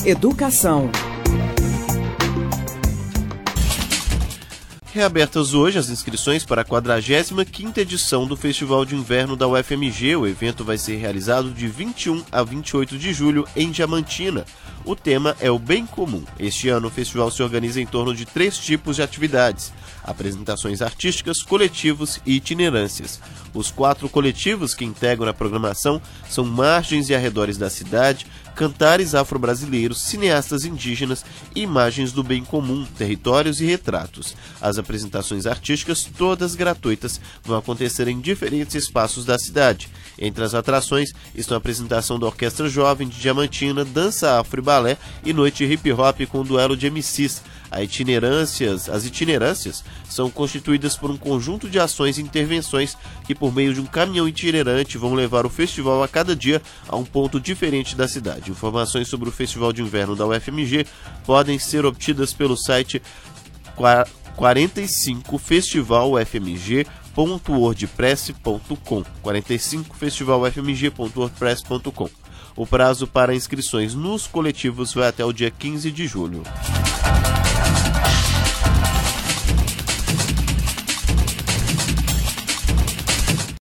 Educação. Reabertas hoje as inscrições para a 45ª edição do Festival de Inverno da UFMG. O evento vai ser realizado de 21 a 28 de julho em Diamantina. O tema é o bem comum. Este ano o festival se organiza em torno de 3 tipos de atividades: apresentações artísticas, coletivos e itinerâncias. Os 4 coletivos que integram a programação são Margens e Arredores da Cidade, Cantares Afro-Brasileiros, Cineastas Indígenas e Imagens do Bem Comum, Territórios e Retratos. As apresentações artísticas, todas gratuitas, vão acontecer em diferentes espaços da cidade. Entre as atrações estão a apresentação da Orquestra Jovem de Diamantina, dança afro e balé e noite hip-hop com duelo de MCs. As itinerâncias são constituídas por um conjunto de ações e intervenções que, por meio de um caminhão itinerante, vão levar o festival a cada dia a um ponto diferente da cidade. Informações sobre o Festival de Inverno da UFMG podem ser obtidas pelo site 45festivalufmg.wordpress.com 45festivalufmg.wordpress.com. O prazo para inscrições nos coletivos vai até o dia 15 de julho.